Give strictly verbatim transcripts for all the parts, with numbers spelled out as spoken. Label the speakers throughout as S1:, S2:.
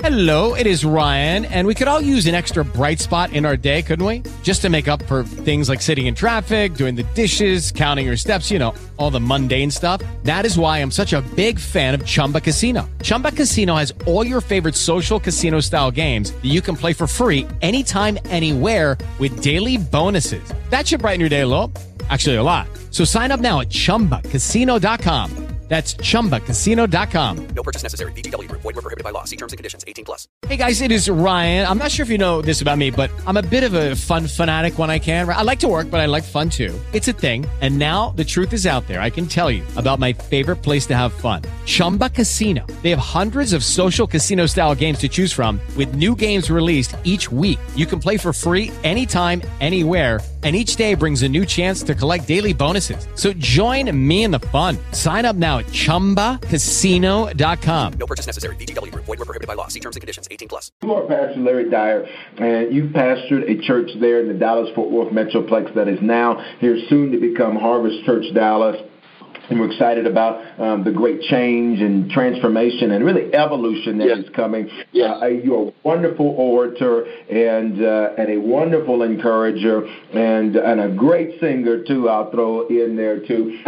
S1: Hello, it is Ryan, and we could all use an extra bright spot in our day, couldn't we? Just to make up for things like sitting in traffic, doing the dishes, counting your steps, you know, all the mundane stuff. That is why I'm such a big fan of Chumba Casino. Chumba Casino has all your favorite social casino-style games that you can play for free anytime, anywhere with daily bonuses. That should brighten your day a little. Actually, a lot. So sign up now at chumba casino dot com. That's chumba casino dot com.
S2: No purchase necessary. V G W Group. Void where prohibited by law. See terms and conditions. eighteen plus.
S1: Hey guys, it is Ryan. I'm not sure if you know this about me, but I'm a bit of a fun fanatic when I can. I like to work, but I like fun too. It's a thing. And now the truth is out there. I can tell you about my favorite place to have fun. Chumba Casino. They have hundreds of social casino style games to choose from with new games released each week. You can play for free anytime, anywhere. And each day brings a new chance to collect daily bonuses. So join me in the fun. Sign up now at chumba casino dot com.
S2: No purchase necessary. V G W Group. Void where prohibited by law. See terms and conditions. eighteen plus.
S3: You are Pastor Larry Dyer, and you've pastored a church there in the Dallas-Fort Worth Metroplex that is now here soon to become Harvest Church Dallas. And we're excited about um, the great change and transformation and really evolution that yes. is coming.
S4: Yes.
S3: Uh, you're a wonderful orator and uh, and a wonderful encourager and and a great singer, too, I'll throw in there, too.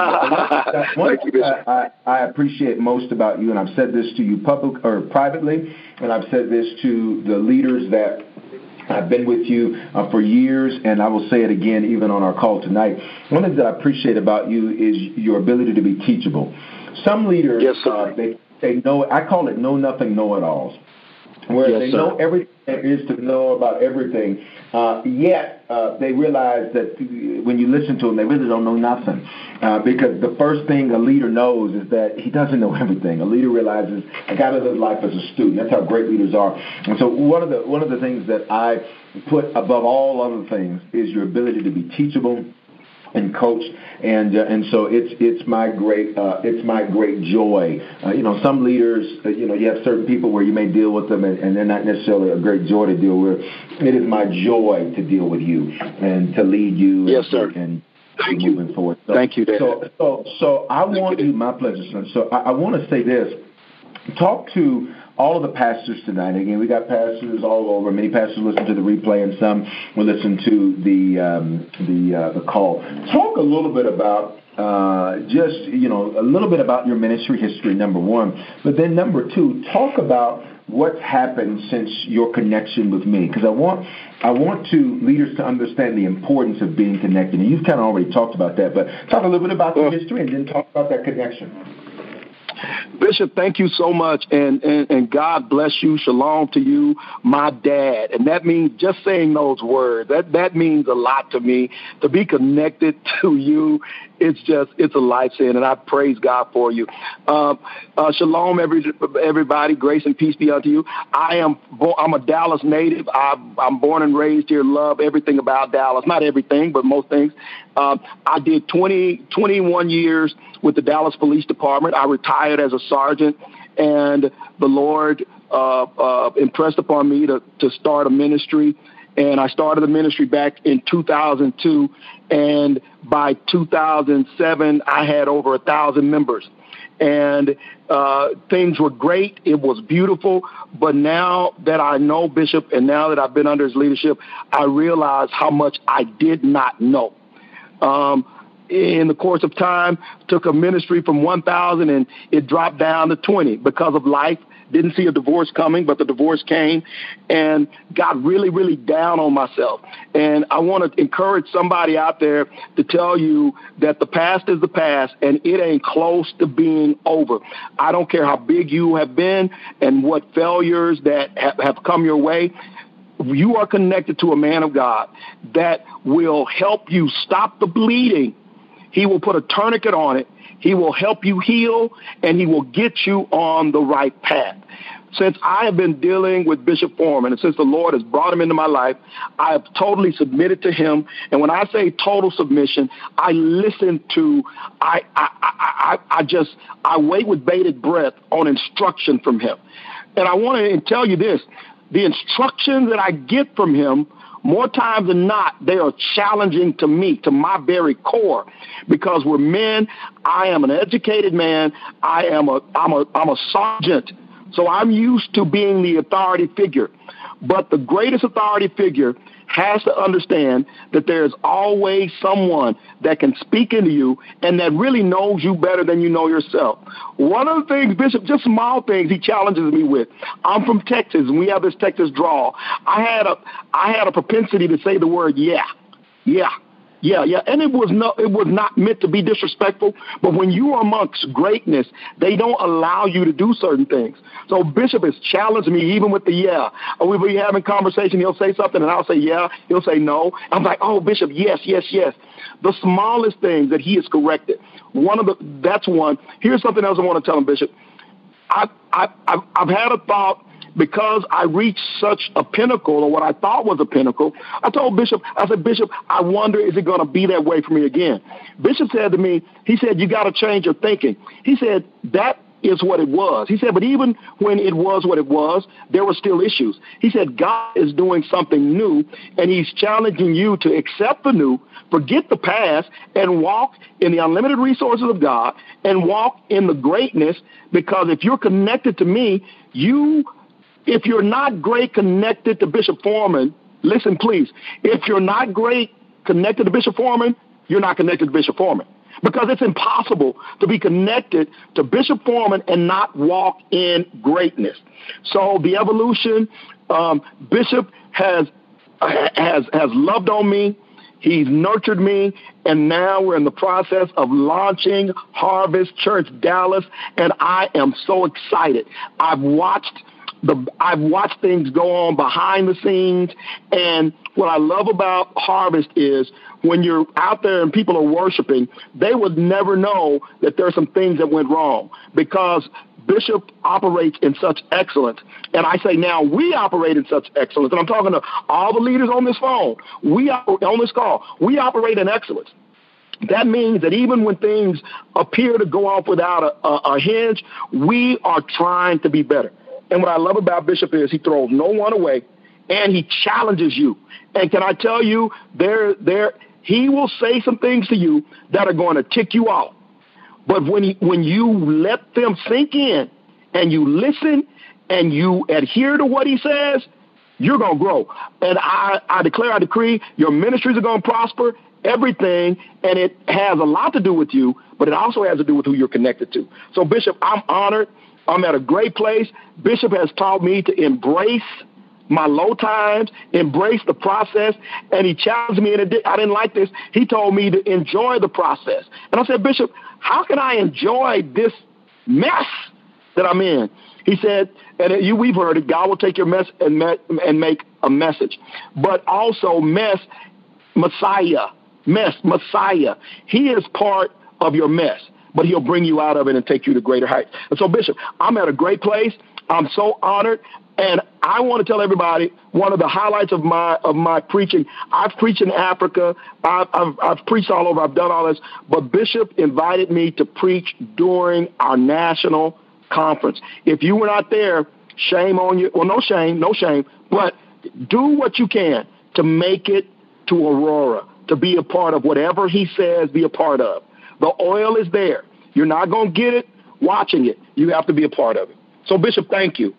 S3: uh, one thing I, I appreciate most about you, and I've said this to you public or privately, and I've said this to the leaders that I've been with you uh, for years, and I will say it again even on our call tonight. One thing that I appreciate about you is your ability to be teachable. Some leaders,
S4: yes,
S3: uh, they, they know, I call it know-nothing, know-it-alls, where
S4: yes,
S3: they
S4: sir.
S3: know everything there is to know about everything, uh, yet uh, they realize that when you listen to them, they really don't know nothing. Uh, because the first thing a leader knows is that he doesn't know everything. A leader realizes, I got to live life as a student. That's how great leaders are. And so one of the one of the things that I put above all other things is your ability to be teachable and coached, and uh, and so it's it's my great uh, it's my great joy. Uh, you know, some leaders, uh, you know, you have certain people where you may deal with them, and, and they're not necessarily a great joy to deal with. It is my joy to deal with you and to lead you.
S4: Yes, sir.
S3: And,
S4: Thank
S3: moving
S4: you.
S3: forward. So,
S4: Thank you, Dad.
S3: So, so, so I want you, my pleasure, son. So I, I want to say this. Talk to all of the pastors tonight. Again, we got pastors all over. Many pastors listen to the replay, and some will listen to the um, the uh, the call. Talk a little bit about uh, just, you know, a little bit about your ministry history, number one. But then number two, talk about what's happened since your connection with me, because I want I want to leaders to understand the importance of being connected. And you've kind of already talked about that, but talk a little bit about the history and then talk about that connection.
S4: Bishop, thank you so much, and, and, and God bless you. Shalom to you, my dad. And that means just saying those words, that, that means a lot to me. To be connected to you, it's just, it's a life-saving, and I praise God for you. Uh, uh, shalom, every, everybody. Grace and peace be unto you. I am, I'm a Dallas native. I, I'm born and raised here, love everything about Dallas. Not everything, but most things. Uh, I did twenty, twenty-one years with the Dallas Police Department. I retired as a sergeant, and the Lord uh, uh, impressed upon me to, to start a ministry. And I started the ministry back in two thousand two, and by two thousand seven, I had over a thousand members. And uh, things were great. It was beautiful. But now that I know Bishop, and now that I've been under his leadership, I realize how much I did not know. Um, in the course of time, took a ministry from one thousand and it dropped down to twenty because of life. Didn't see a divorce coming, but the divorce came, and got really, really down on myself. And I want to encourage somebody out there to tell you that the past is the past, and it ain't close to being over. I don't care how big you have been and what failures that have, have come your way. You are connected to a man of God that will help you stop the bleeding. He will put a tourniquet on it. He will help you heal, and he will get you on the right path. Since I have been dealing with Bishop Foreman, and since the Lord has brought him into my life, I have totally submitted to him. And when I say total submission, I listen to, I, I, I, I, I just, I wait with bated breath on instruction from him. And I want to tell you this. The instructions that I get from him, more times than not, they are challenging to me, to my very core, because we're men. I am an educated man. I am a, I'm a, I'm a sergeant. So I'm used to being the authority figure. But the greatest authority figure has to understand that there's always someone that can speak into you and that really knows you better than you know yourself. One of the things, Bishop, just small things he challenges me with. I'm from Texas, and we have this Texas drawl. I had a I had a propensity to say the word yeah, yeah. Yeah, yeah, and it was no, it was not meant to be disrespectful. But when you are amongst greatness, they don't allow you to do certain things. So Bishop has challenged me even with the yeah. We'll be having conversation. He'll say something, and I'll say yeah. He'll say no. I'm like, oh, Bishop, yes, yes, yes. The smallest things that he has corrected. One of the that's one. Here's something else I want to tell him, Bishop. I I I've, I've had a thought. Because I reached such a pinnacle, or what I thought was a pinnacle, I told Bishop, I said, Bishop, I wonder, is it going to be that way for me again? Bishop said to me, he said, you got to change your thinking. He said, that is what it was. He said, but even when it was what it was, there were still issues. He said, God is doing something new, and he's challenging you to accept the new, forget the past, and walk in the unlimited resources of God, and walk in the greatness, because if you're connected to me, you If you're not great connected to Bishop Foreman, listen, please. If you're not great connected to Bishop Foreman, you're not connected to Bishop Foreman. Because it's impossible to be connected to Bishop Foreman and not walk in greatness. So the evolution, um, Bishop has has has loved on me. He's nurtured me, and now we're in the process of launching Harvest Church Dallas, and I am so excited. I've watched The, I've watched things go on behind the scenes, and what I love about Harvest is when you're out there and people are worshiping, they would never know that there are some things that went wrong because Bishop operates in such excellence. And I say now we operate in such excellence, and I'm talking to all the leaders on this phone, we on this call, we operate in excellence. That means that even when things appear to go off without a, a, a hinge, we are trying to be better. And what I love about Bishop is he throws no one away, and he challenges you. And can I tell you, there, there, he will say some things to you that are going to tick you off. But when he, when you let them sink in and you listen and you adhere to what he says, you're going to grow. And I, I declare, I decree, your ministries are going to prosper, everything, and it has a lot to do with you, but it also has to do with who you're connected to. So, Bishop, I'm honored. I'm at a great place. Bishop has taught me to embrace my low times, embrace the process, and he challenged me, and I didn't like this. He told me to enjoy the process. And I said, Bishop, how can I enjoy this mess that I'm in? He said, and you, we've heard it, God will take your mess and, me, and make a message. But also mess, Messiah, mess, Messiah. He is part of your mess, but he'll bring you out of it and take you to greater heights. And so, Bishop, I'm at a great place. I'm so honored. And I want to tell everybody one of the highlights of my of my preaching. I've preached in Africa. I've, I've, I've preached all over. I've done all this. But Bishop invited me to preach during our national conference. If you were not there, shame on you. Well, no shame, no shame. But do what you can to make it to Aurora, to be a part of whatever he says be a part of. The oil is there. You're not going to get it watching it. You have to be a part of it. So, Bishop, thank you.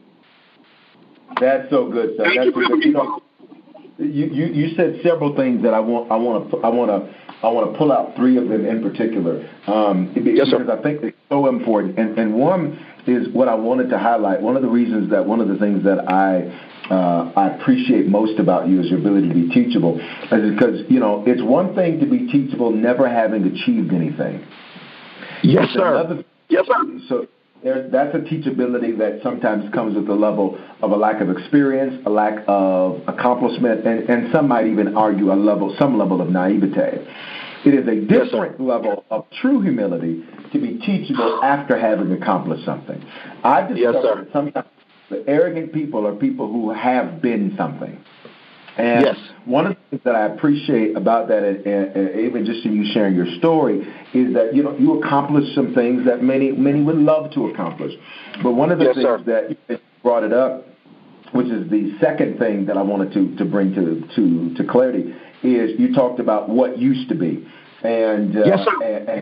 S3: That's so good, sir.
S4: Thank
S3: That's
S4: you,
S3: so good. You know, you, you, you said several things that I want I want to I want to I want to pull out three of them in particular. Um,
S4: yes,
S3: because
S4: sir.
S3: I think it's so important. And and one is what I wanted to highlight. One of the reasons that one of the things that I uh, I appreciate most about you is your ability to be teachable, is because you know it's one thing to be teachable, never having achieved anything.
S4: Yes,
S3: it's
S4: sir.
S3: Another,
S4: yes, sir.
S3: So. There, that's a teachability that sometimes comes with a level of a lack of experience, a lack of accomplishment, and, and some might even argue a level, some level of naivete. It is a different yes, level of true humility to be teachable after having accomplished something. I've discovered
S4: yes,
S3: that sometimes the arrogant people are people who have been something. And
S4: yes.
S3: one of the things that I appreciate about that, and, and even just in you sharing your story, is that you know you accomplished some things that many many would love to accomplish. But one of the
S4: yes,
S3: things
S4: sir.
S3: that you brought it up, which is the second thing that I wanted to, to bring to, to to clarity, is you talked about what used to be, and uh,
S4: yes, sir.
S3: and, and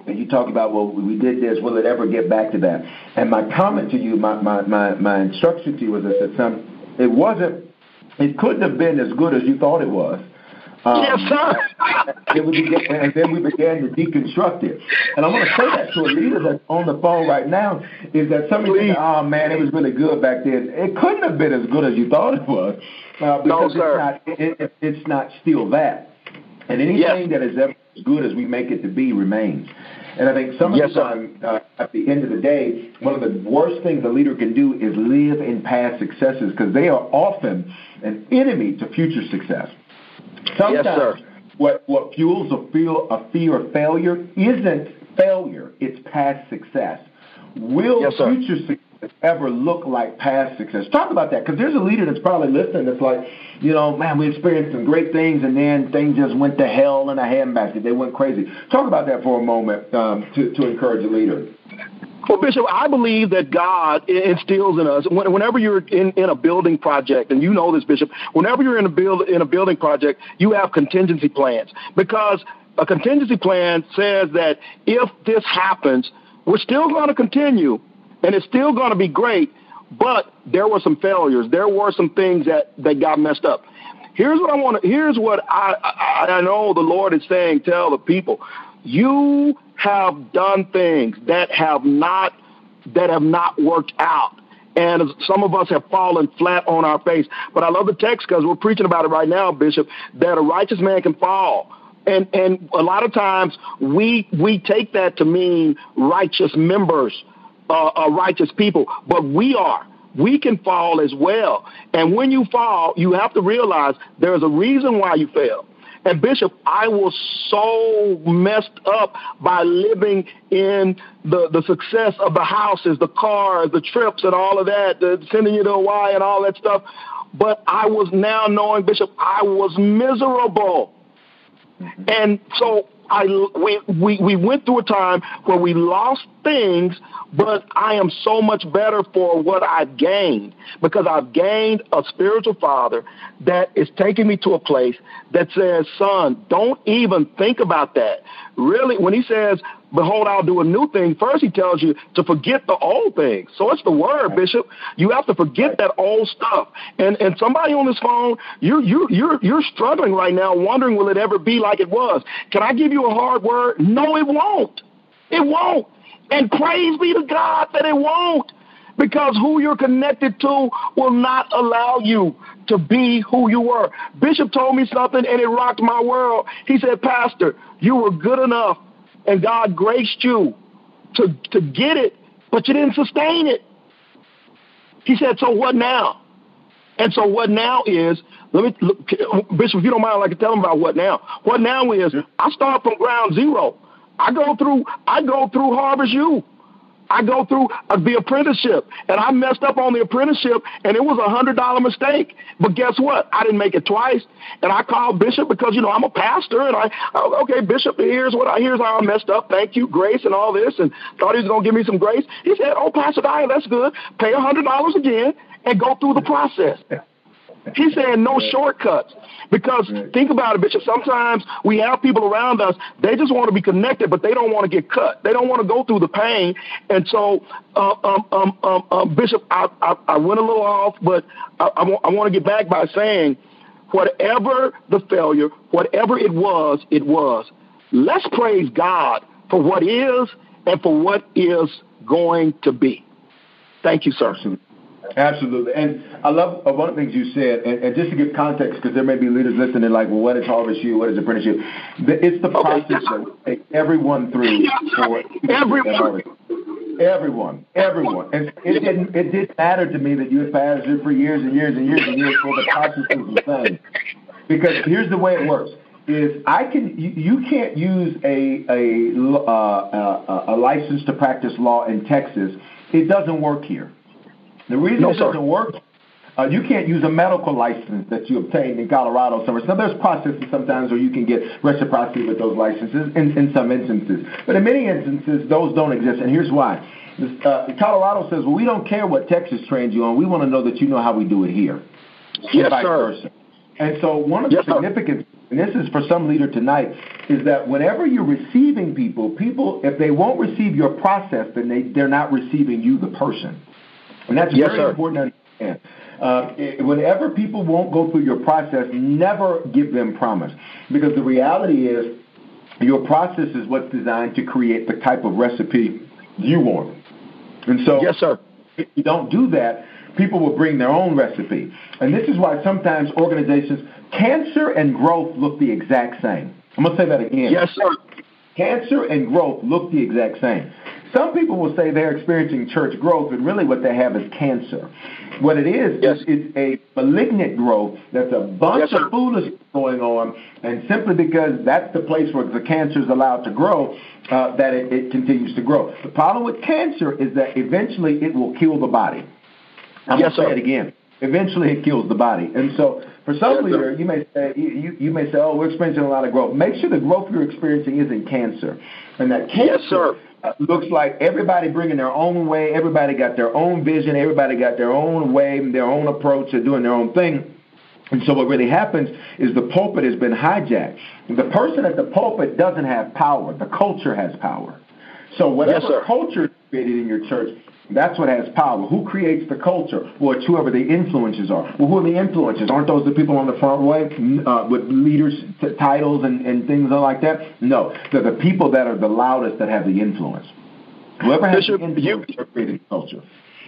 S3: And you talk about, well, we did this, will it ever get back to that? And my comment to you, my, my, my, my instruction to you was that some, it wasn't, it couldn't have been as good as you thought it was. Um,
S4: yes, sir.
S3: and, we began, and then we began to deconstruct it. And I want to say that to a leader that's on the phone right now, is that somebody said, oh, man, it was really good back then. It couldn't have been as good as you thought it was. Uh, because
S4: no, sir.
S3: It's not, it, it, it's not still that. And anything yes. that is ever as good as we make it to be remains. And I think some of
S4: yes,
S3: the time, uh, at the end of the day, one of the worst things a leader can do is live in past successes, because they are often an enemy to future success. Sometimes
S4: yes, sir.
S3: what what fuels a fear, a fear of failure isn't failure, it's past success. Will
S4: yes,
S3: future success ever look like past success? Talk about that, because there's a leader that's probably listening that's like, you know, man, we experienced some great things, and then things just went to hell in a handbasket. They went crazy. Talk about that for a moment um, to, to encourage a leader.
S4: Well, Bishop, I believe that God instills in us, whenever you're in, in a building project, and you know this, Bishop, whenever you're in a build in a building project, you have contingency plans, because a contingency plan says that if this happens, we're still going to continue, and it's still going to be great, but there were some failures. There were some things that, that got messed up. Here's what I want to, here's what I, I, I know the Lord is saying, tell the people. You have done things that have not that have not worked out, and some of us have fallen flat on our face. But I love the text, because we're preaching about it right now, Bishop, that a righteous man can fall. And and a lot of times we we take that to mean righteous members, uh, uh, righteous people, but we are. We can fall as well. And when you fall, you have to realize there's a reason why you fell. And Bishop, I was so messed up by living in the, the success of the houses, the cars, the trips, and all of that, the sending you to Hawaii and all that stuff. But I was now knowing, Bishop, I was miserable. Mm-hmm. And so I we, we we went through a time where we lost things, but I am so much better for what I've gained, because I've gained a spiritual father that is taking me to a place that says, son, don't even think about that. Really, when he says, behold, I'll do a new thing, first he tells you to forget the old things. So it's the word, Bishop. You have to forget that old stuff. And and somebody on this phone, you you you're you're struggling right now, wondering, will it ever be like it was? Can I give you a hard word? No, it won't. It won't. And praise be to God that it won't, because who you're connected to will not allow you to be who you were. Bishop told me something, and it rocked my world. He said, Pastor, you were good enough, and God graced you to, to get it, but you didn't sustain it. He said, so what now? And so what now is, let me, look, Bishop, if you don't mind, I'd like to tell him about what now. What now is, I start from ground zero. I go through, I go through Harvest U. I go through uh, the apprenticeship, and I messed up on the apprenticeship, and it was a hundred dollar mistake. But guess what? I didn't make it twice, and I called Bishop, because you know I'm a pastor, and I oh, okay, Bishop, here's what I here's how I messed up. Thank you, grace, and all this, and thought he was gonna give me some grace. He said, "Oh, Pastor Dyer, that's good. Pay a hundred dollars again and go through the process." He's saying no shortcuts, because think about it, Bishop. Sometimes we have people around us, they just want to be connected, but they don't want to get cut. They don't want to go through the pain. And so, uh, um, um, um, um, Bishop, I, I, I went a little off, but I, I, w- I want to get back by saying, whatever the failure, whatever it was, it was. Let's praise God for what is and for what is going to be. Thank you, sir.
S3: Absolutely. And I love uh, one of the things you said, and, and just to give context, because there may be leaders listening like, well, what is Harvest U? What is apprenticeship? The, it's the process okay. that we take everyone through. For
S4: everyone.
S3: Everyone. Everyone. And it didn't, it didn't matter to me that you had pastored for years and years and years and years for the process was the same. Because here's the way it works. Is I can you, you can't use a a, uh, a a license to practice law in Texas. It doesn't work here. The reason no, it doesn't sir. work, uh, you can't use a medical license that you obtained in Colorado somewhere. Now, there's processes sometimes where you can get reciprocity with those licenses in, in some instances. But in many instances, those don't exist. And here's why. Uh, Colorado says, well, we don't care what Texas trains you on. We want to know that you know how we do it here.
S4: Yes,
S3: vice
S4: sir.
S3: versa. And so one of
S4: yes,
S3: the significant, and this is for some leader tonight, is that whenever you're receiving people, people, if they won't receive your process, then they, they're not receiving you, the person. And that's
S4: yes,
S3: very
S4: sir.
S3: important to understand. Uh, it, whenever people won't go through your process, never give them promise. Because the reality is your process is what's designed to create the type of recipe you want. And so
S4: yes, sir.
S3: if you don't do that, people will bring their own recipe. And this is why sometimes organizations, cancer and growth look the exact same. I'm going to say that again.
S4: Yes, sir.
S3: Cancer and growth look the exact same. Some people will say they're experiencing church growth, but really what they have is cancer. What it is,
S4: yes.
S3: is it's a malignant growth that's a bunch
S4: yes,
S3: of foolishness going on, and simply because that's the place where the cancer is allowed to grow, uh, that it, it continues to grow. The problem with cancer is that eventually it will kill the body. I'm
S4: yes,
S3: going to say
S4: sir.
S3: it again. Eventually it kills the body. And so for some
S4: yes,
S3: leader, you may say, you, you may say, oh, we're experiencing a lot of growth. Make sure the growth you're experiencing isn't cancer. And that cancer
S4: yes, sir.
S3: uh, looks like everybody bringing their own way, everybody got their own vision, everybody got their own way, their own approach to doing their own thing. And so what really happens is the pulpit has been hijacked. The person at the pulpit doesn't have power. The culture has power. So whatever
S4: yes,
S3: culture is created in your church, that's what has power. Who creates the culture? Well, it's whoever the influences are. Well, who are the influences? Aren't those the people on the front way uh, with leaders, t- titles, and, and things like that? No, they're the people that are the loudest that have the influence. Whoever has
S4: Bishop,
S3: the influence
S4: you,
S3: are creating the culture.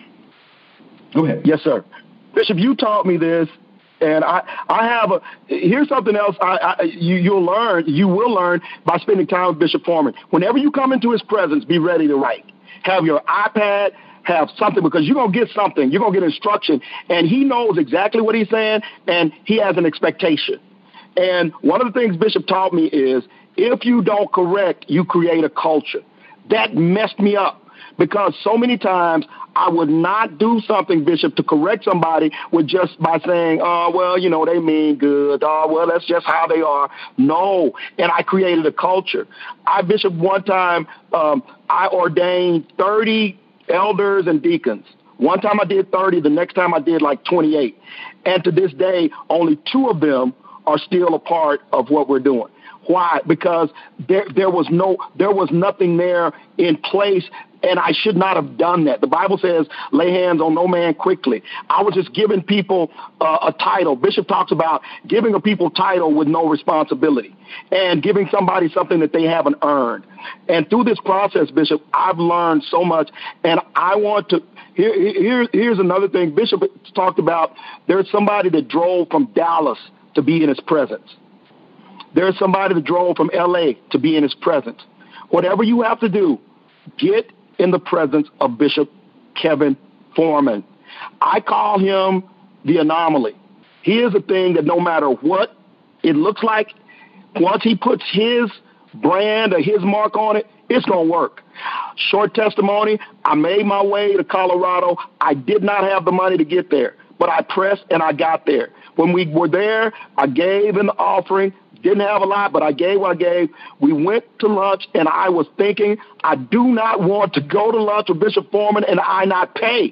S3: Go ahead.
S4: Yes, sir. Bishop, you taught me this, and I, I have a. Here's something else. I, I you, you'll learn. You will learn by spending time with Bishop Foreman. Whenever you come into his presence, be ready to write. Have your iPad. Have something, because you're going to get something. You're going to get instruction. And he knows exactly what he's saying, and he has an expectation. And one of the things Bishop taught me is if you don't correct, you create a culture. That messed me up, because so many times I would not do something, Bishop, to correct somebody with just by saying, oh, well, you know, they mean good. Oh, well, that's just how they are. No. And I created a culture. I, Bishop, one time um, I ordained thirty elders and deacons. One time I did thirty, the next time I did like twenty-eight. And to this day, only two of them are still a part of what we're doing. Why? Because there there was no there was nothing there in place, and I should not have done that. The Bible says, lay hands on no man quickly. I was just giving people uh, a title. Bishop talks about giving a people title with no responsibility, and giving somebody something that they haven't earned. And through this process, Bishop, I've learned so much, and I want to here, here here's another thing. Bishop talked about there's somebody that drove from Dallas to be in his presence. There's somebody that drove from L A to be in his presence. Whatever you have to do, get in the presence of Bishop Kevin Foreman. I call him the anomaly. He is a thing that no matter what it looks like, once he puts his brand or his mark on it, it's going to work. Short testimony, I made my way to Colorado. I did not have the money to get there, but I pressed and I got there. When we were there, I gave an offering. Didn't have a lot, but I gave what I gave. We went to lunch, and I was thinking, I do not want to go to lunch with Bishop Foreman and I not pay.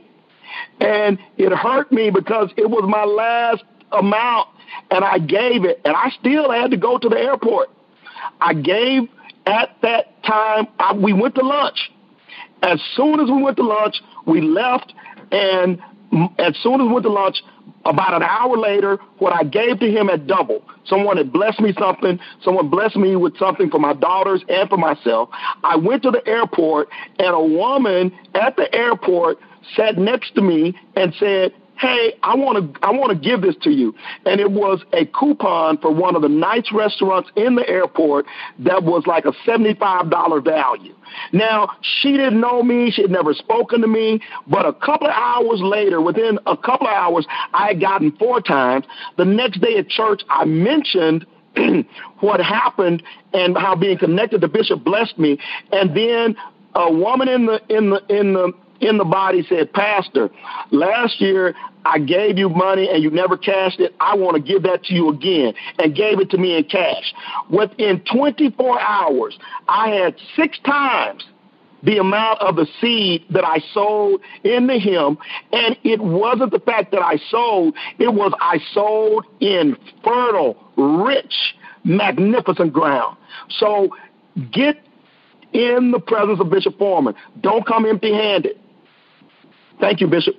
S4: And it hurt me because it was my last amount, and I gave it, and I still had to go to the airport. I gave at that time. I, we went to lunch. As soon as we went to lunch, we left, and as soon as we went to lunch, about an hour later, what I gave to him had doubled. Someone had blessed me something. Someone blessed me with something for my daughters and for myself. I went to the airport, and a woman at the airport sat next to me and said, hey, I want to I want to give this to you. And it was a coupon for one of the nice restaurants in the airport that was like a seventy-five dollars value. Now, she didn't know me. She had never spoken to me. But a couple of hours later, within a couple of hours, I had gotten four times. The next day at church, I mentioned what happened and how being connected to Bishop blessed me. And then a woman in the in the in the in the body said, Pastor, last year I gave you money and you never cashed it. I want to give that to you again, and gave it to me in cash. Within twenty-four hours, I had six times the amount of the seed that I sold into him. And it wasn't the fact that I sold. It was I sold in fertile, rich magnificent ground. So get in the presence of Bishop Foreman. Don't come empty-handed. Thank you, Bishop.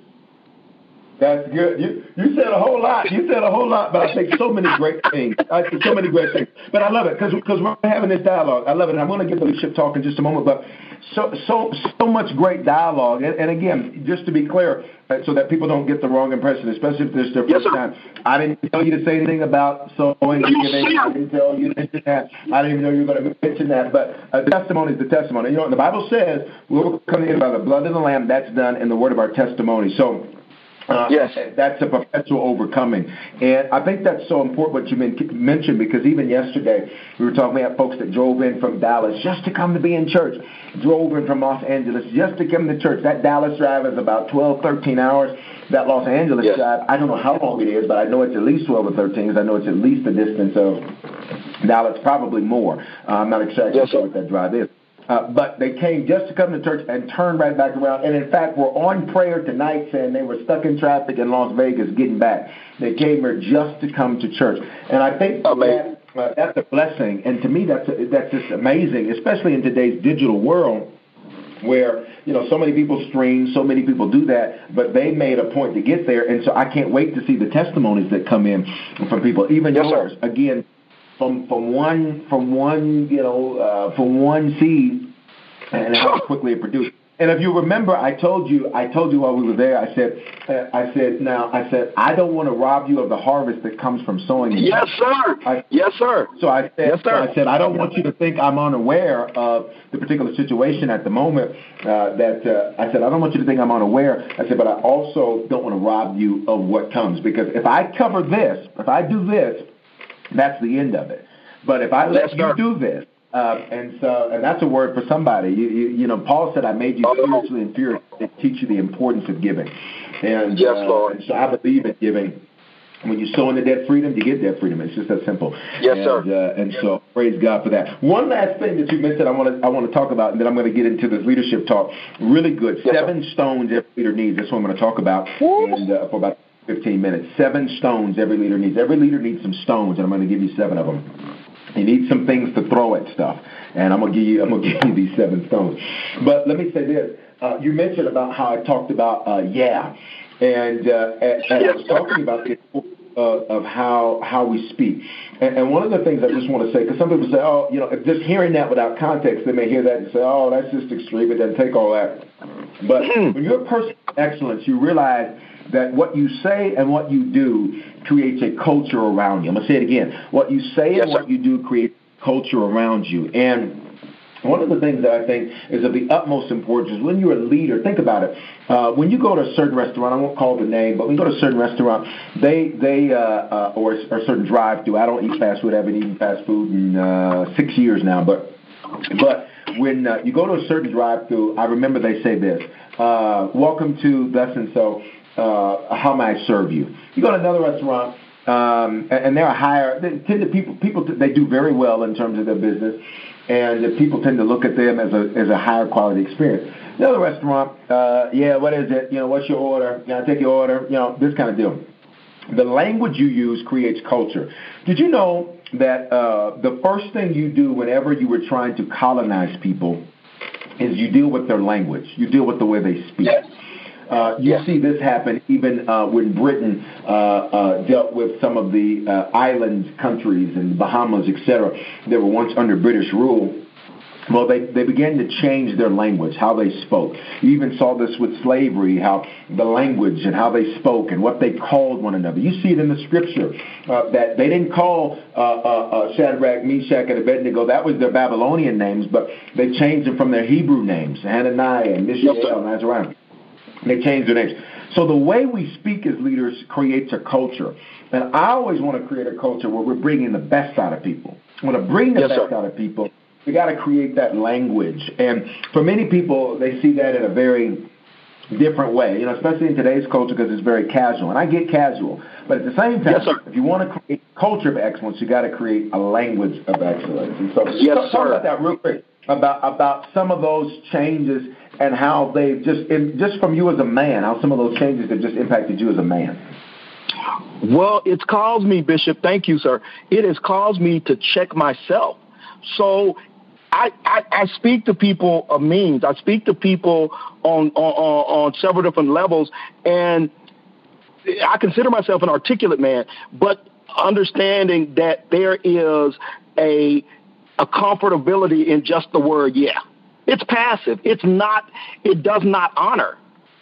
S3: That's good. You you said a whole lot. You said a whole lot, but I think so many great things. I think so many great things. But I love it because because we're having this dialogue. I love it. And I'm going to get the leadership talk in just a moment. But so so so much great dialogue. And, and again, just to be clear, uh, so that people don't get the wrong impression, especially if this is their first
S4: yes,
S3: time. I didn't tell you to say anything about sowing and giving. I didn't tell you to mention that. I didn't even know you were going to mention that. But uh, the testimony is the testimony. You know, the Bible says we're coming in by the blood of the Lamb. That's done, and the word of our testimony. So. Uh,
S4: yes.
S3: That's a perpetual overcoming. And I think that's so important what you mentioned, because even yesterday we were talking about folks that drove in from Dallas just to come to be in church, drove in from Los Angeles just to come to church. That Dallas drive is about twelve, thirteen hours. That Los Angeles
S4: yes.
S3: drive, I don't know how long it is, but I know it's at least twelve or thirteen, because I know it's at least the distance of Dallas, probably more. Uh, I'm not exactly
S4: yes,
S3: sure what that drive is. Uh, but they came just to come to church and turn right back around. And, in fact, were on prayer tonight saying they were stuck in traffic in Las Vegas getting back. They came here just to come to church. And I think that, uh, that's a blessing. And to me, that's a, that's just amazing, especially in today's digital world where, you know, so many people stream, so many people do that, but they made a point to get there. And so I can't wait to see the testimonies that come in from people, even
S4: yes,
S3: yours.
S4: Sir.
S3: Again, From from one from one you know uh, from one seed, and how quickly it produced. And if you remember, I told you I told you while we were there. I said uh, I said now I said I don't want to rob you of the harvest that comes from sowing.
S4: Yes, sir.
S3: I,
S4: yes, sir.
S3: So I said
S4: yes, sir.
S3: So I said I don't want you to think I'm unaware of the particular situation at the moment. Uh, that uh, I said I don't want you to think I'm unaware. I said, but I also don't want to rob you of what comes, because if I cover this, if I do this, that's the end of it. But if I let
S4: yes,
S3: you do this, uh, and so, and that's a word for somebody. You, you, you know, Paul said, "I made you spiritually inferior to teach you the importance of giving." And,
S4: yes,
S3: uh,
S4: Lord.
S3: and so I believe in giving. When you sow into debt freedom, you get debt freedom. It's just that simple.
S4: Yes,
S3: and,
S4: sir.
S3: Uh, and so praise God for that. One last thing that you mentioned, I want to I want to talk about, and then I'm going to get into this leadership talk. Really good.
S4: Yes,
S3: Seven
S4: sir.
S3: stones every leader needs. That's what I'm going to talk about, and uh, for about fifteen minutes. Seven stones every leader needs. Every leader needs some stones, and I'm going to give you seven of them. You need some things to throw at stuff, and I'm gonna give you I'm gonna give you these seven stones. But let me say this: uh, you mentioned about how I talked about uh, yeah, and, uh, and, and I was talking about the uh, of how how we speak. And, and one of the things I just want to say, because some people say, oh, you know, if just hearing that without context, they may hear that and say, oh, that's just extreme. It doesn't take all that. But when you're a person of excellence, you realize that what you say and what you do creates a culture around you. I'm going to say it again. What you say
S4: yes,
S3: and what
S4: sir.
S3: you do creates culture around you. And one of the things that I think is of the utmost importance is when you're a leader, think about it. Uh, when you go to a certain restaurant, I won't call the name, but when you go to a certain restaurant, they, they uh, uh, or, or a certain drive-thru. I don't eat fast food. I haven't eaten fast food in uh, six years now. But but when uh, you go to a certain drive-thru, I remember they say this, uh, welcome to thus and so. Uh, how may I serve you? You go to another restaurant, um, and, and they're a higher. They tend to people people they do very well in terms of their business, and the people tend to look at them as a as a higher quality experience. Another restaurant, uh, yeah, what is it? You know, what's your order? You know, take your order. You know, this kind of deal. The language you use creates culture. Did you know that uh, the first thing you do whenever you were trying to colonize people is you deal with their language. You deal with the way they speak.
S4: Yes.
S3: Uh, you
S4: yeah.
S3: see this happen even uh, when Britain uh, uh, dealt with some of the uh, island countries and the Bahamas, et cetera, that were once under British rule. Well, they, they began to change their language, how they spoke. You even saw this with slavery, how the language and how they spoke and what they called one another. You see it in the scripture uh, that they didn't call uh, uh, uh, Shadrach, Meshach, and Abednego. That was their Babylonian names, but they changed them from their Hebrew names, Hananiah, Mishael, yes, and Azariah. They changed their names. So the way we speak as leaders creates a culture. And I always want to create a culture where we're bringing the best out of people. We want to bring the
S4: yes,
S3: best
S4: sir.
S3: out of people. We got to create that language. And for many people, they see that in a very different way, you know, especially in today's culture because it's very casual. And I get casual. But at the same time,
S4: yes,
S3: if you want to create a culture of excellence, you got to create a language of excellence. And so
S4: yes,
S3: talk, talk
S4: sir.
S3: about that real quick, about, about some of those changes and how they've just, just from you as a man, how some of those changes have just impacted you as a man.
S4: Well, it's caused me, Bishop, thank you, sir. It has caused me to check myself. So I, I, I speak to people of means. I speak to people on, on, on several different levels, and I consider myself an articulate man, but understanding that there is a, a comfortability in just the word, yeah. It's passive. It's not, it does not honor.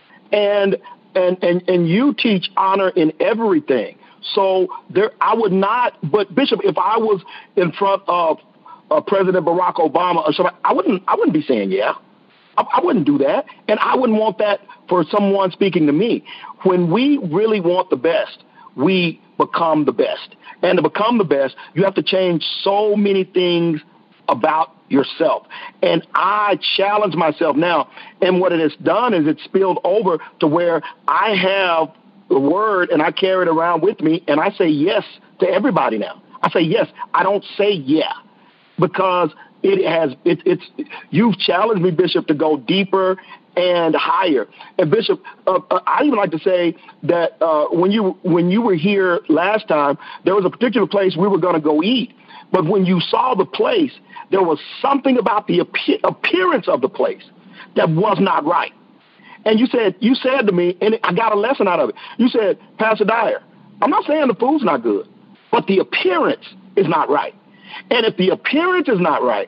S4: And And, and and you teach honor in everything. So there, I would not. But Bishop, if I was in front of uh, President Barack Obama or somebody, I wouldn't. I wouldn't be saying yeah. I, I wouldn't do that, and I wouldn't want that for someone speaking to me. When we really want the best, we become the best, and to become the best, you have to change so many things about yourself. And I challenge myself now. And what it has done is it's spilled over to where I have the word and I carry it around with me. And I say yes to everybody now. I say yes. I don't say yeah, because it has, it, it's, you've challenged me, Bishop, to go deeper and higher. And Bishop, uh, uh, I even like to say that uh, when you, when you were here last time, there was a particular place we were going to go eat. But when you saw the place, there was something about the appearance of the place that was not right. And you said, you said to me, and I got a lesson out of it. You said, Pastor Dyer, I'm not saying the food's not good, but the appearance is not right. And if the appearance is not right,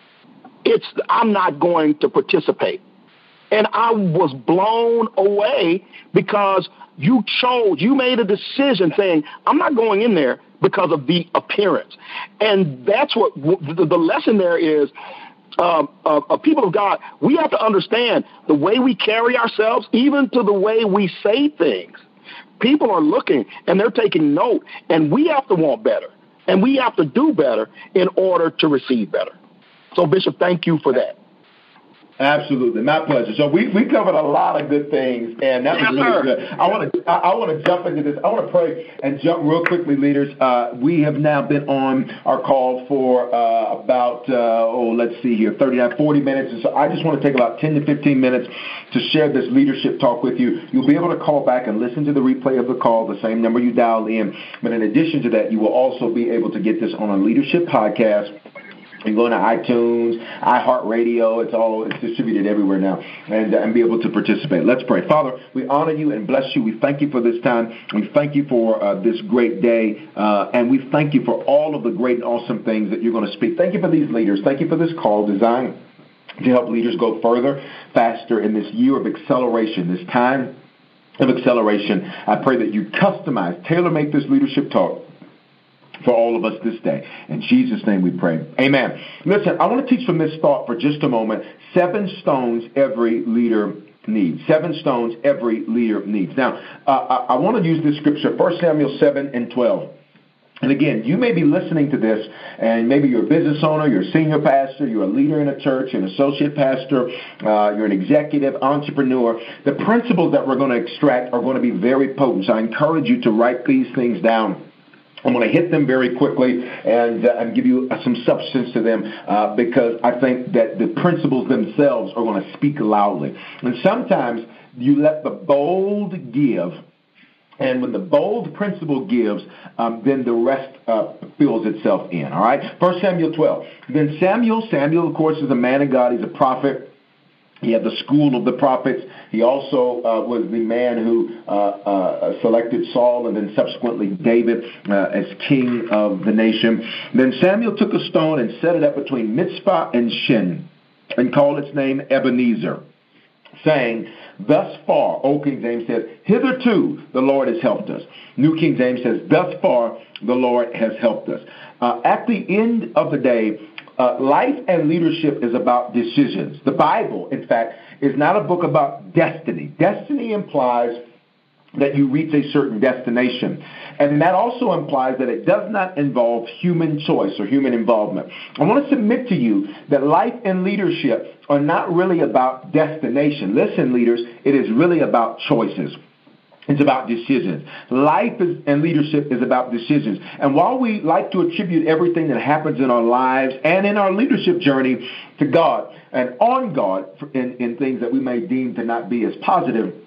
S4: it's, I'm not going to participate. And I was blown away because you chose, you made a decision saying, I'm not going in there because of the appearance. And that's what the, the lesson there is. Um, uh, uh, people of God, we have to understand the way we carry ourselves, even to the way we say things. People are looking and they're taking note, and we have to want better, and we have to do better in order to receive better. So, Bishop, thank you for that.
S3: Absolutely, my pleasure. So we, we covered a lot of good things, and that was really good. I want to I, I want to jump into this. I want to pray and jump real quickly, leaders. Uh, we have now been on our call for uh, about uh, oh, let's see here, thirty-nine, forty minutes, and so I just want to take about ten to fifteen minutes to share this leadership talk with you. You'll be able to call back and listen to the replay of the call, the same number you dialed in. But in addition to that, you will also be able to get this on a leadership podcast. You go into iTunes, iHeartRadio, it's all it's distributed everywhere now, and, uh, and be able to participate. Let's pray. Father, we honor you and bless you. We thank you for this time. We thank you for uh, this great day, uh, and we thank you for all of the great and awesome things that you're going to speak. Thank you for these leaders. Thank you for this call designed to help leaders go further, faster in this year of acceleration, this time of acceleration. I pray that you customize, tailor-make this leadership talk for all of us this day. In Jesus' name we pray. Amen. Listen, I want to teach from this thought for just a moment. Seven stones every leader needs. Seven stones every leader needs. Now, uh, I, I want to use this scripture, First Samuel seven and twelve. And again, you may be listening to this, and maybe you're a business owner, you're a senior pastor, you're a leader in a church, you're an associate pastor, uh, you're an executive, entrepreneur. The principles that we're going to extract are going to be very potent. So I encourage you to write these things down. I'm going to hit them very quickly and, uh, and give you uh, some substance to them uh, because I think that the principles themselves are going to speak loudly. And sometimes you let the bold give, and when the bold principle gives, um, then the rest uh, fills itself in. All right? First Samuel twelve. Then Samuel, Samuel, of course, is a man of God. He's a prophet. He had the school of the prophets. He also uh, was the man who uh, uh, selected Saul and then subsequently David uh, as king of the nation. Then Samuel took a stone and set it up between Mizpah and Shin and called its name Ebenezer, saying, thus far, Old King James says, hitherto the Lord has helped us. New King James says, thus far the Lord has helped us. Uh, at the end of the day, Uh, life and leadership is about decisions. The Bible, in fact, is not a book about destiny. Destiny implies that you reach a certain destination. And that also implies that it does not involve human choice or human involvement. I want to submit to you that life and leadership are not really about destination. Listen, leaders, it is really about choices. It's about decisions. Life is, and leadership is about decisions. And while we like to attribute everything that happens in our lives and in our leadership journey to God and on God in, in things that we may deem to not be as positive,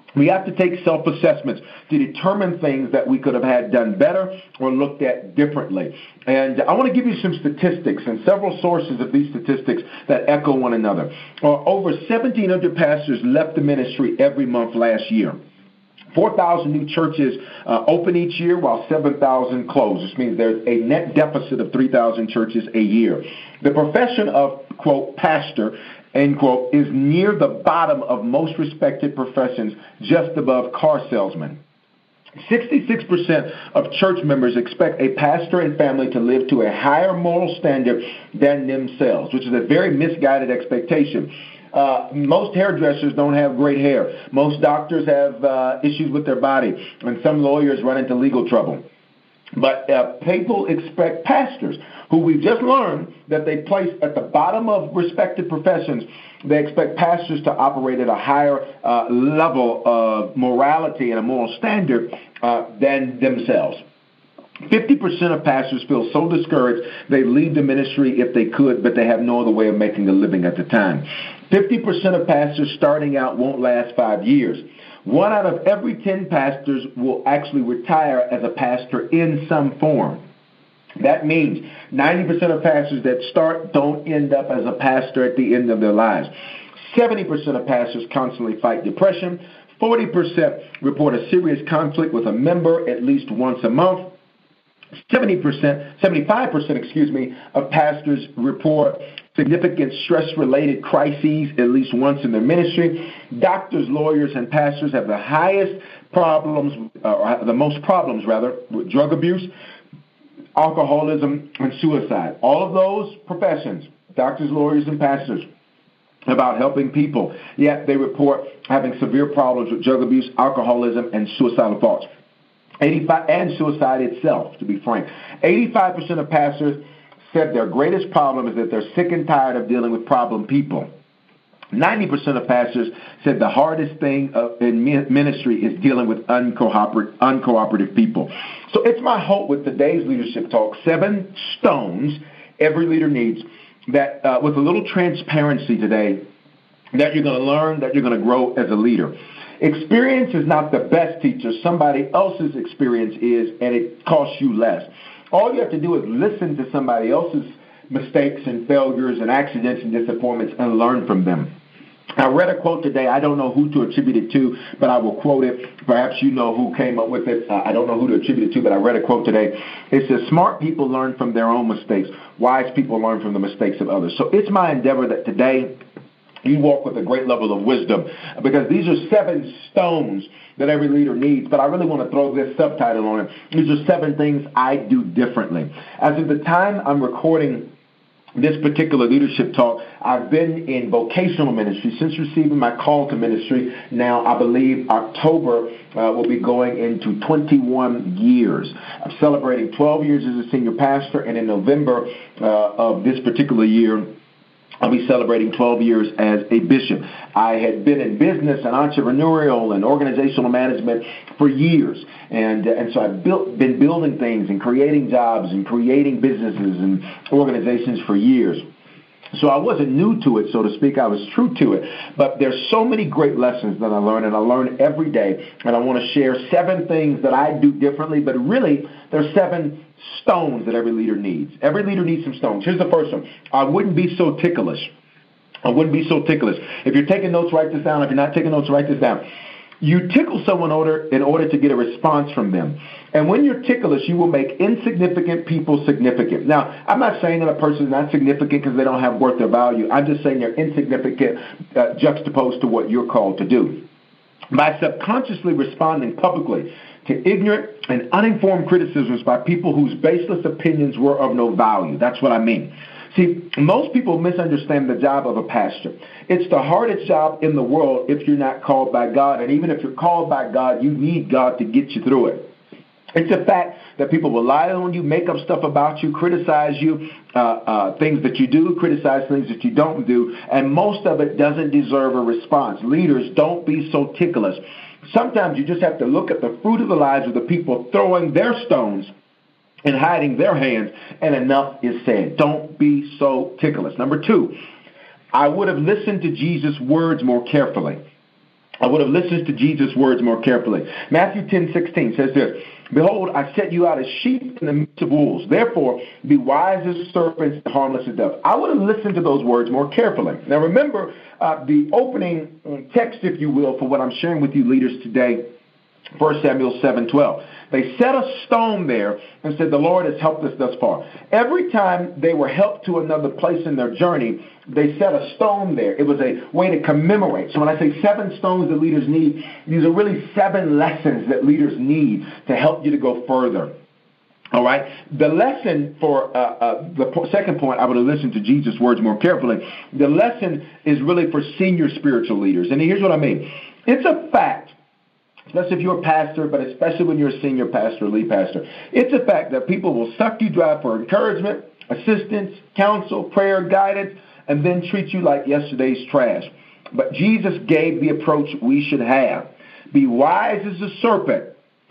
S3: We have to take self-assessments to determine things that we could have had done better or looked at differently. And I want to give you some statistics and several sources of these statistics that echo one another. Uh, over seventeen hundred pastors left the ministry every month last year. four thousand new churches uh, open each year while seven thousand close. This means there's a net deficit of three thousand churches a year. The profession of, quote, pastor, end quote, is near the bottom of most respected professions, just above car salesman. sixty-six percent of church members expect a pastor and family to live to a higher moral standard than themselves, which is a very misguided expectation. Uh, most hairdressers don't have great hair. Most doctors have uh, issues with their body, and some lawyers run into legal trouble. But uh, people expect pastors, who we've just learned that they place at the bottom of respected professions, they expect pastors to operate at a higher uh, level of morality and a moral standard uh, than themselves. fifty percent of pastors feel so discouraged they leave the ministry if they could, but they have no other way of making a living at the time. fifty percent of pastors starting out won't last five years. One out of every ten pastors will actually retire as a pastor in some form. That means ninety percent of pastors that start don't end up as a pastor at the end of their lives. seventy percent of pastors constantly fight depression. forty percent report a serious conflict with a member at least once a month. seventy percent, seventy-five percent, excuse me, of pastors report significant stress-related crises at least once in their ministry. Doctors, lawyers, and pastors have the highest problems, or the most problems, rather, with drug abuse, alcoholism, and suicide. All of those professions, doctors, lawyers, and pastors, about helping people, yet they report having severe problems with drug abuse, alcoholism, and suicidal thoughts. eighty-five and suicide itself, to be frank. eighty-five percent of pastors said their greatest problem is that they're sick and tired of dealing with problem people. ninety percent of pastors said the hardest thing in ministry is dealing with uncooperative, uncooperative people. So it's my hope with today's Leadership Talk, seven stones every leader needs, that uh, with a little transparency today, that you're going to learn, that you're going to grow as a leader. Experience is not the best teacher. Somebody else's experience is, and it costs you less. All you have to do is listen to somebody else's mistakes and failures and accidents and disappointments and learn from them. I read a quote today. I don't know who to attribute it to, but I will quote it. Perhaps you know who came up with it. Uh, I don't know who to attribute it to, but I read a quote today. It says, smart people learn from their own mistakes. Wise people learn from the mistakes of others. So it's my endeavor that today you walk with a great level of wisdom, because these are seven stones that every leader needs. But I really want to throw this subtitle on it. These are seven things I do differently. As of the time I'm recording this particular Leadership Talk, I've been in vocational ministry since receiving my call to ministry. Now, I believe October uh, will be going into twenty-one years. I'm celebrating twelve years as a senior pastor, and in November uh, of this particular year, I'll be celebrating twelve years as a bishop. I had been in business and entrepreneurial and organizational management for years. And, and so I've built, been building things and creating jobs and creating businesses and organizations for years. So I wasn't new to it, so to speak. I was true to it. But there's so many great lessons that I learn, and I learn every day. And I want to share seven things that I do differently, but really there's seven stones that every leader needs. Every leader needs some stones. Here's the first one. I wouldn't be so ticklish. I wouldn't be so ticklish. If you're taking notes, write this down. If you're not taking notes, write this down. You tickle someone in order, in order to get a response from them. And when you're ticklish, you will make insignificant people significant. Now, I'm not saying that a person is not significant because they don't have worth or value. I'm just saying they're insignificant uh, juxtaposed to what you're called to do. By subconsciously responding publicly to ignorant and uninformed criticisms by people whose baseless opinions were of no value. That's what I mean. See, most people misunderstand the job of a pastor. It's the hardest job in the world if you're not called by God. And even if you're called by God, you need God to get you through it. It's a fact that people will lie on you, make up stuff about you, criticize you, uh, uh, things that you do, criticize things that you don't do, and most of it doesn't deserve a response. Leaders, don't be so ticklish. Sometimes you just have to look at the fruit of the lives of the people throwing their stones and hiding their hands, and enough is said. Don't be so ticklish. Number two, I would have listened to Jesus' words more carefully. I would have listened to Jesus' words more carefully. Matthew ten sixteen says this, behold, I set you out as sheep in the midst of wolves. Therefore, be wise as serpents and harmless as doves. I would have listened to those words more carefully. Now remember, uh, the opening text, if you will, for what I'm sharing with you leaders today, First Samuel seven twelve. They set a stone there and said, the Lord has helped us thus far. Every time they were helped to another place in their journey, they set a stone there. It was a way to commemorate. So when I say seven stones that leaders need, these are really seven lessons that leaders need to help you to go further. All right. The lesson for uh, uh, the po- second point, I would have listened to Jesus' words more carefully. The lesson is really for senior spiritual leaders. And here's what I mean. It's a fact, especially if you're a pastor, but especially when you're a senior pastor or lead pastor, it's a fact that people will suck you dry for encouragement, assistance, counsel, prayer, guidance, and then treat you like yesterday's trash. But Jesus gave the approach we should have. Be wise as a serpent.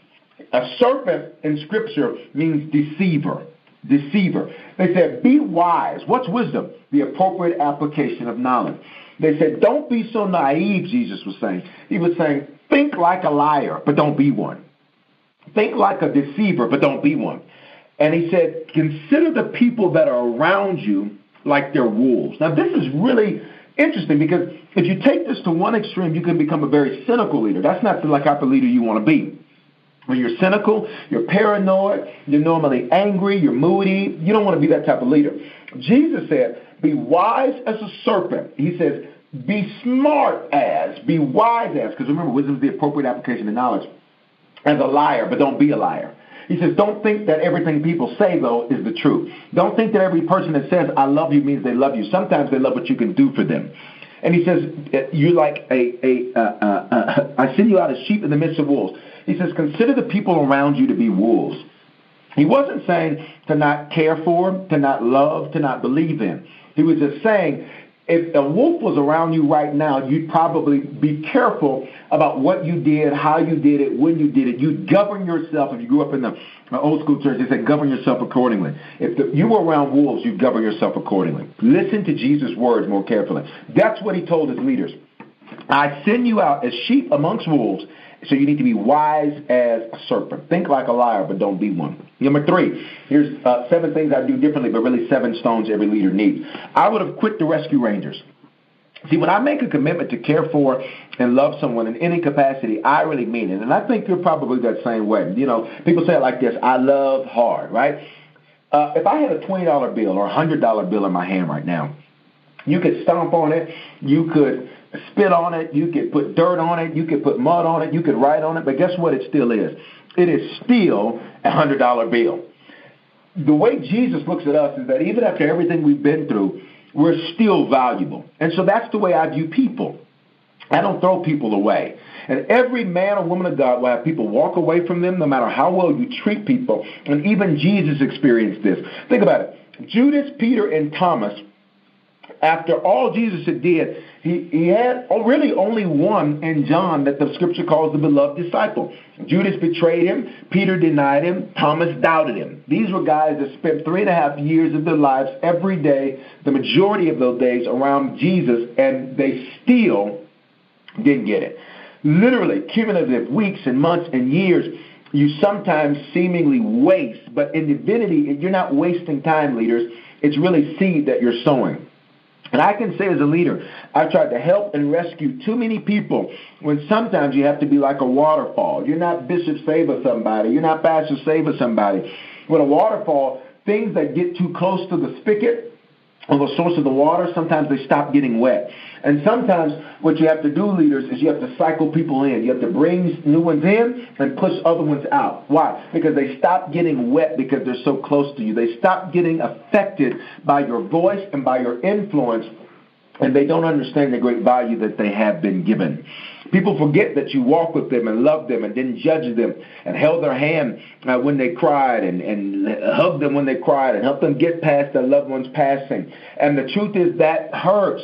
S3: A serpent in Scripture means deceiver. Deceiver. They said, be wise. What's wisdom? The appropriate application of knowledge. They said, don't be so naive, Jesus was saying. He was saying, think like a liar, but don't be one. Think like a deceiver, but don't be one. And he said, consider the people that are around you like they're wolves. Now, this is really interesting because if you take this to one extreme, you can become a very cynical leader. That's not the type of leader you want to be. When you're cynical, you're paranoid, you're normally angry, you're moody. You don't want to be that type of leader. Jesus said, be wise as a serpent. He says, be smart as, be wise as, because remember, wisdom is the appropriate application of knowledge, as a liar, but don't be a liar. He says, don't think that everything people say, though, is the truth. Don't think that every person that says, I love you, means they love you. Sometimes they love what you can do for them. And he says, you're like a, a uh, uh, uh, I send you out as sheep in the midst of wolves. He says, consider the people around you to be wolves. He wasn't saying to not care for, to not love, to not believe in. He was just saying, if a wolf was around you right now, you'd probably be careful about what you did, how you did it, when you did it. You'd govern yourself. If you grew up in the old school church, they said govern yourself accordingly. If the, you were around wolves, you'd govern yourself accordingly. Listen to Jesus' words more carefully. That's what he told his leaders. I send you out as sheep amongst wolves, so you need to be wise as a serpent. Think like a liar, but don't be one. Number three, here's uh, seven things I do differently, but really seven stones every leader needs. I would have quit the Rescue Rangers. See, when I make a commitment to care for and love someone in any capacity, I really mean it. And I think you're probably that same way. You know, people say it like this, I love hard, right? Uh, if I had a twenty dollar bill or a one hundred dollar bill in my hand right now, you could stomp on it, you could spit on it, you could put dirt on it, you could put mud on it, you could write on it, but guess what it still is? It is still a one hundred dollar bill. The way Jesus looks at us is that even after everything we've been through, we're still valuable. And so that's the way I view people. I don't throw people away. And every man or woman of God will have people walk away from them no matter how well you treat people. And even Jesus experienced this. Think about it. Judas, Peter, and Thomas, after all Jesus had did, he, he had really only one in John that the scripture calls the beloved disciple. Judas betrayed him. Peter denied him. Thomas doubted him. These were guys that spent three and a half years of their lives every day, the majority of those days around Jesus, and they still didn't get it. Literally, cumulative weeks and months and years, you sometimes seemingly waste, but in divinity, you're not wasting time, leaders. It's really seed that you're sowing. And I can say as a leader, I've tried to help and rescue too many people when sometimes you have to be like a waterfall. You're not Bishop Save somebody. You're not Pastor Save somebody. With a waterfall, things that get too close to the spigot or the source of the water, sometimes they stop getting wet. And sometimes what you have to do, leaders, is you have to cycle people in. You have to bring new ones in and push other ones out. Why? Because they stop getting wet because they're so close to you. They stop getting affected by your voice and by your influence, and they don't understand the great value that they have been given. People forget that you walked with them and loved them and didn't judge them and held their hand uh, when they cried and, and hugged them when they cried and helped them get past their loved ones passing. And the truth is that hurts.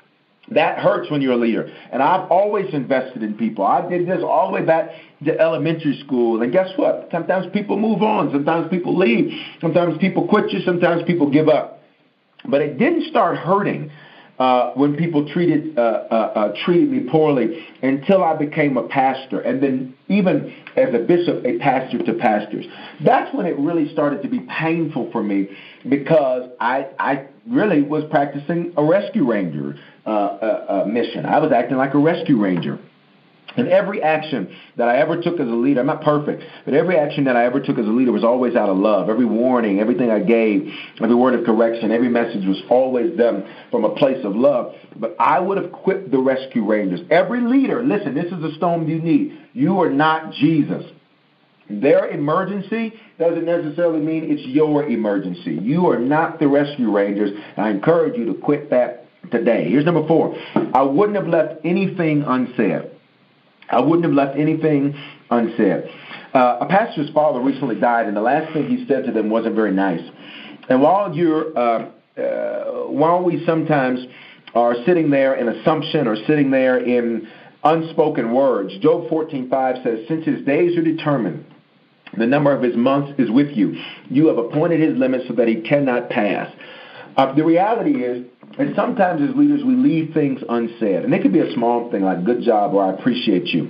S3: That hurts when you're a leader. And I've always invested in people. I did this all the way back to elementary school. And guess what? Sometimes people move on. Sometimes people leave. Sometimes people quit you. Sometimes people give up. But it didn't start hurting uh, when people treated uh, uh, uh, treated me poorly until I became a pastor, and then even as a bishop, a pastor to pastors. That's when it really started to be painful for me, because I I really was practicing a rescue ranger uh, uh, uh, mission. I was acting like a rescue ranger. And every action that I ever took as a leader, I'm not perfect, but every action that I ever took as a leader was always out of love. Every warning, everything I gave, every word of correction, every message was always done from a place of love. But I would have quit the rescue rangers. Every leader, listen, this is the stone you need. You are not Jesus. Their emergency doesn't necessarily mean it's your emergency. You are not the rescue rangers. And I encourage you to quit that today. Here's number four. I wouldn't have left anything unsaid. I wouldn't have left anything unsaid. Uh, a pastor's father recently died, and the last thing he said to them wasn't very nice. And while you're, uh, uh, while we sometimes are sitting there in assumption or sitting there in unspoken words, Job fourteen five says, "Since his days are determined, the number of his months is with you. You have appointed his limits so that he cannot pass." Uh, the reality is, and sometimes as leaders, we leave things unsaid. And it could be a small thing like, "Good job," or "I appreciate you,"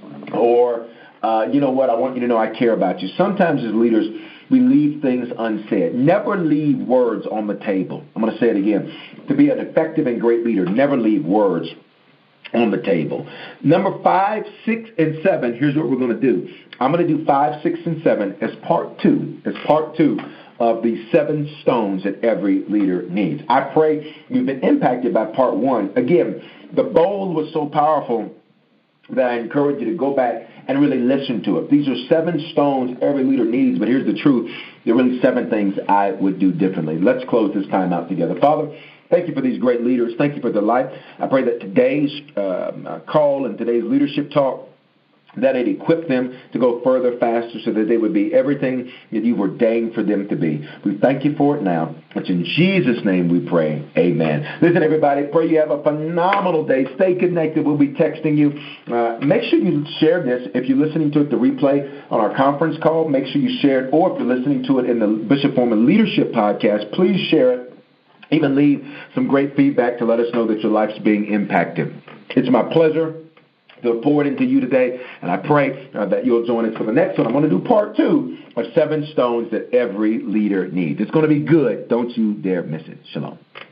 S3: or, uh, "You know what, I want you to know I care about you." Sometimes as leaders, we leave things unsaid. Never leave words on the table. I'm going to say it again. To be an effective and great leader, never leave words on the table. Number five, six, and seven, here's what we're going to do. I'm going to do five, six, and seven as part two, as part two of the seven stones that every leader needs. I pray you've been impacted by part one. Again, the bowl was so powerful that I encourage you to go back and really listen to it. These are seven stones every leader needs, but here's the truth. There are really seven things I would do differently. Let's close this time out together. Father, thank you for these great leaders. Thank you for their life. I pray that today's uh, call and today's leadership talk, that it equipped them to go further, faster, so that they would be everything that you've ordained for them to be. We thank you for it now. It's in Jesus' name we pray. Amen. Listen, everybody, pray you have a phenomenal day. Stay connected. We'll be texting you. Uh, make sure you share this. If you're listening to it, the replay on our conference call, make sure you share it. Or if you're listening to it in the Bishop Foreman Leadership Podcast, please share it. Even leave some great feedback to let us know that your life's being impacted. It's my pleasure to pour it into you today, and I pray uh, that you'll join us for the next one. I'm going to do part two of seven stones that every leader needs. It's going to be good. Don't you dare miss it. Shalom.